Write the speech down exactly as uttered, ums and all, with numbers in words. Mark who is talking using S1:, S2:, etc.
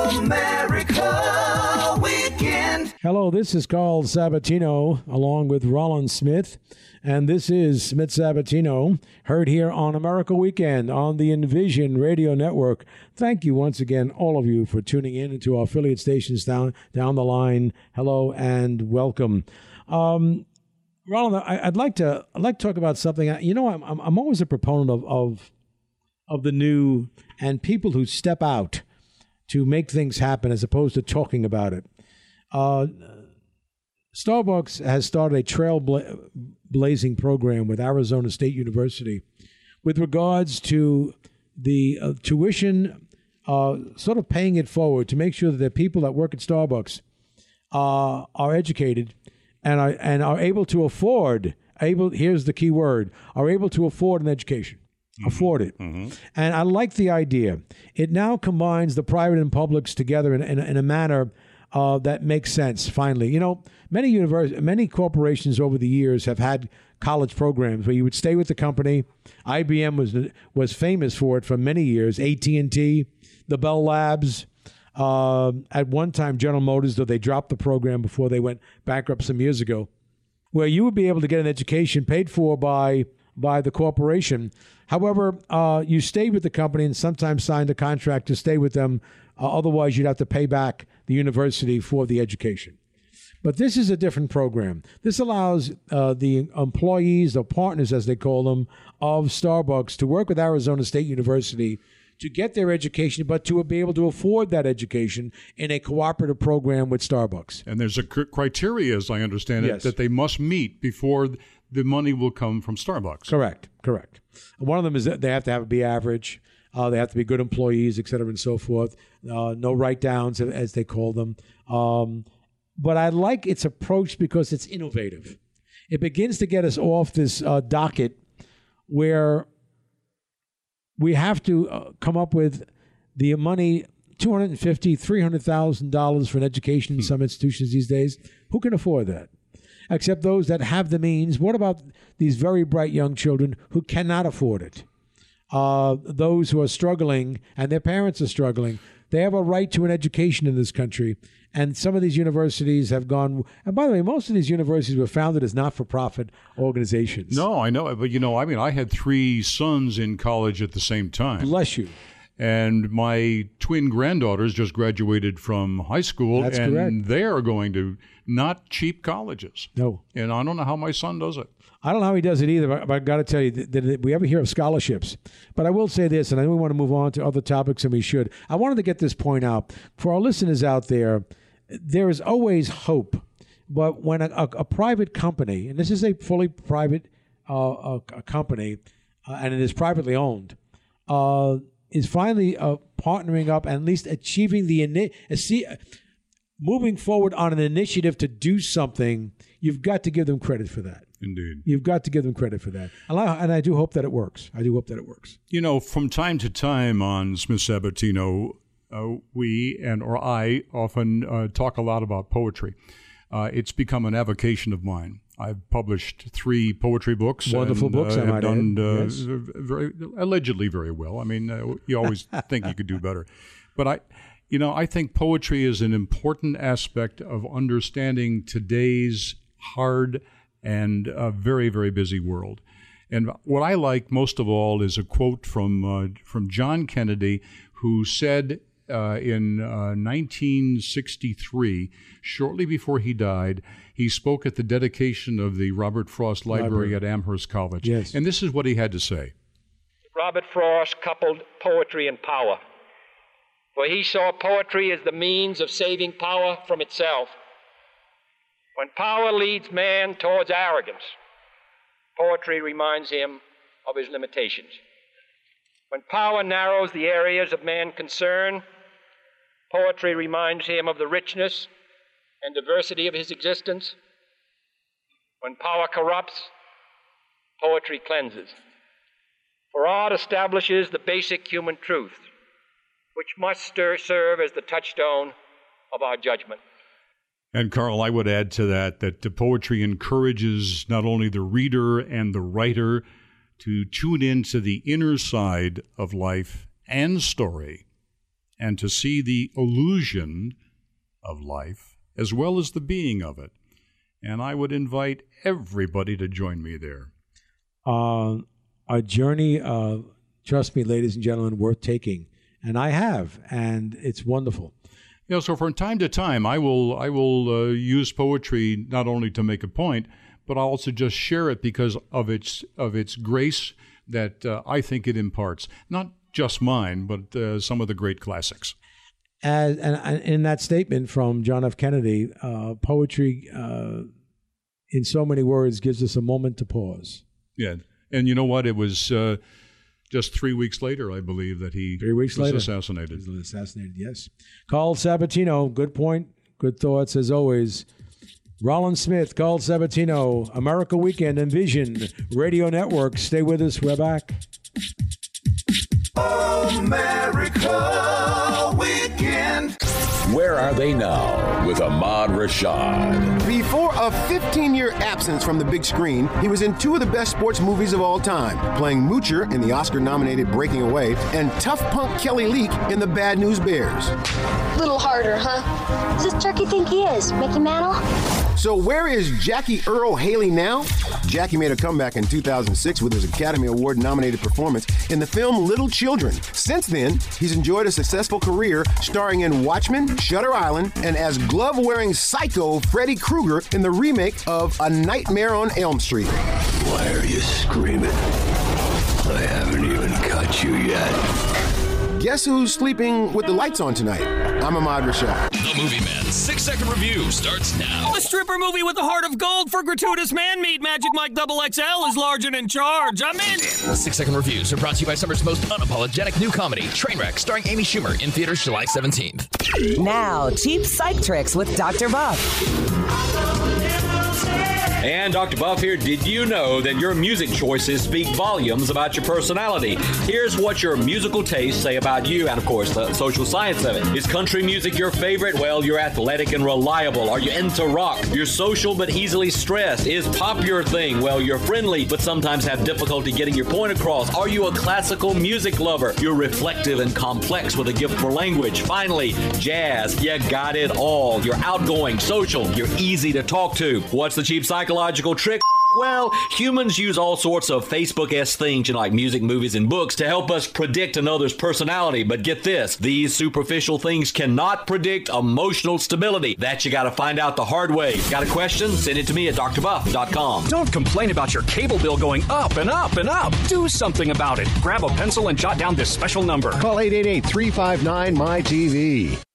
S1: America Weekend.
S2: Hello, this is Carl Sabatino along with Rollin Smith, and this is Smith Sabatino, heard here on America Weekend on the Envision Radio Network. Thank you once again, all of you, for tuning in to our affiliate stations down down the line. Hello and welcome. Um, Rollin, I, I'd like to I'd like to talk about something. You know, I'm I'm, I'm always a proponent of, of of the new and people who step out to make things happen as opposed to talking about it. Uh, Starbucks has started a trailblazing program with Arizona State University with regards to the uh, tuition, uh, sort of paying it forward to make sure that the people that work at Starbucks uh, are educated and are, and are able to afford, able, here's the key word, are able to afford an education. Mm-hmm. Afford it. Mm-hmm. And I like the idea. It now combines the private and publics together in, in, in a manner Uh, that makes sense, finally. You know, many univers- many corporations over the years have had college programs where you would stay with the company. I B M was was famous for it for many years. A T and T, the Bell Labs. Uh, at one time, General Motors, though they dropped the program before they went bankrupt some years ago, where you would be able to get an education paid for by by the corporation. However, uh, you stayed with the company and sometimes signed a contract to stay with them. Uh, otherwise, you'd have to pay back the university for the education. But this is a different program. This allows uh, the employees or partners, as they call them, of Starbucks to work with Arizona State University to get their education, but to be able to afford that education in a cooperative program with Starbucks.
S3: And there's a cr- criteria, as I understand it,
S2: yes.
S3: that they must meet before the money will come from Starbucks.
S2: Correct, correct. One of them is that they have to have be average. Uh, they have to be good employees, et cetera, and so forth. Uh, no write-downs, as they call them. Um, but I like its approach because it's innovative. It begins to get us off this uh, docket where we have to uh, come up with the money, two hundred fifty thousand dollars, three hundred thousand dollars for an education in some institutions these days. Who can afford that? Except those that have the means. What about these very bright young children who cannot afford it? Uh, those who are struggling and their parents are struggling. They have a right to an education in this country. And some of these universities have gone, and by the way, most of these universities were founded as not-for-profit organizations.
S3: No, I know. But, you know, I mean, I had three sons in college at the same time.
S2: Bless you.
S3: And my twin granddaughters just graduated from high school.
S2: That's
S3: and
S2: correct.
S3: they are going to not cheap colleges.
S2: No.
S3: And I don't know how my son does it.
S2: I don't know how he does it either, but I've got to tell you, did, did we ever hear of scholarships? But I will say this, and I know we want to move on to other topics, and we should. I wanted to get this point out. For our listeners out there, there is always hope. But when a, a, a private company, and this is a fully private uh, a, a company, uh, and it is privately owned, uh, is finally uh, partnering up and at least achieving the ini- moving forward on an initiative to do something, you've got to give them credit for that.
S3: Indeed.
S2: You've got to give them credit for that. And I, and I do hope that it works. I do hope that it works.
S3: You know, from time to time on Smith Sabatino, uh, we and or I often uh, talk a lot about poetry. Uh, it's become an avocation of mine. I've published three poetry books.
S2: Wonderful
S3: and,
S2: books,
S3: uh,
S2: I might
S3: done,
S2: add.
S3: uh,
S2: Yes.
S3: very, allegedly very well. I mean, uh, you always think you could do better. But I, you know, I think poetry is an important aspect of understanding today's hard and a very, very busy world. And what I like most of all is a quote from uh, from John Kennedy, who said uh, in uh, nineteen sixty-three, shortly before he died, he spoke at the dedication of the Robert Frost Library, Library. at Amherst College.
S2: Yes.
S3: And this is what he had to say.
S4: Robert Frost coupled poetry and power, for he saw poetry as the means of saving power from itself. When power leads man towards arrogance, poetry reminds him of his limitations. When power narrows the areas of man's concern, poetry reminds him of the richness and diversity of his existence. When power corrupts, poetry cleanses. For art establishes the basic human truth, which must stir, serve as the touchstone of our judgment.
S3: And Carl, I would add to that that the poetry encourages not only the reader and the writer to tune into the inner side of life and story and to see the illusion of life as well as the being of it. And I would invite everybody to join me there.
S2: Uh, a journey, uh, trust me, ladies and gentlemen, worth taking. And I have, and it's wonderful.
S3: Yeah, so from time to time, I will I will uh, use poetry not only to make a point, but I'll also just share it because of its of its grace that uh, I think it imparts. Not just mine, but uh, some of the great classics.
S2: As, and, and in that statement from John F. Kennedy, uh, poetry, uh, in so many words, gives us a moment to pause.
S3: Yeah, and you know what? It was uh, just three weeks later, I believe, that he
S2: three weeks
S3: was
S2: later.
S3: assassinated.
S2: He was assassinated, yes. Carl Sabatino, good point, good thoughts as always. Rollins Smith, Carl Sabatino, America Weekend, Envision, Radio Network. Stay with us. We're back.
S1: America Weekend.
S5: Where are they now with Ahmad Rashad?
S6: Before a fifteen-year absence from the big screen, he was in two of the best sports movies of all time, playing Moocher in the Oscar-nominated Breaking Away and tough punk Kelly Leak in The Bad News Bears.
S7: Little harder, huh? Who's this turkey think he is, Mickey Mantle?
S6: So where is Jackie Earle Haley now? Jackie made a comeback in two thousand six with his Academy Award-nominated performance in the film Little Children. Since then, he's enjoyed a successful career starring in Watchmen, Shutter Island, and as glove-wearing psycho Freddy Krueger in the remake of A Nightmare on Elm Street.
S8: Why are you screaming? I haven't even cut you yet.
S6: Guess who's sleeping with the lights on tonight? I'm Ahmad Rashad.
S9: The Movie Man six-second review starts now.
S10: A stripper movie with a heart of gold for gratuitous man-meat. Magic Mike double X L is large and in charge. I'm in.
S9: Six-second reviews are brought to you by summer's most unapologetic new comedy, Trainwreck, starring Amy Schumer, in theaters July seventeenth.
S11: Now, cheap psych tricks with Doctor Buff.
S12: And Doctor Buff here. Did you know that your music choices speak volumes about your personality? Here's what your musical tastes say about you, and of course, the social science of it. Is country music your favorite? Well, you're athletic and reliable. Are you into rock? You're social but easily stressed. Is pop your thing? Well, you're friendly but sometimes have difficulty getting your point across. Are you a classical music lover? You're reflective and complex with a gift for language. Finally, jazz. You got it all. You're outgoing, social. You're easy to talk to. What's the cheap psychological trick? Well, humans use all sorts of Facebook-esque things, you know, like music, movies, and books to help us predict another's personality. But get this, these superficial things cannot predict emotional stability. That you got to find out the hard way. Got a question? Send it to me at d r buff dot com.
S13: Don't complain about your cable bill going up and up and up. Do something about it. Grab a pencil and jot down this special number.
S6: Call eight eight eight, three five nine, M Y T V.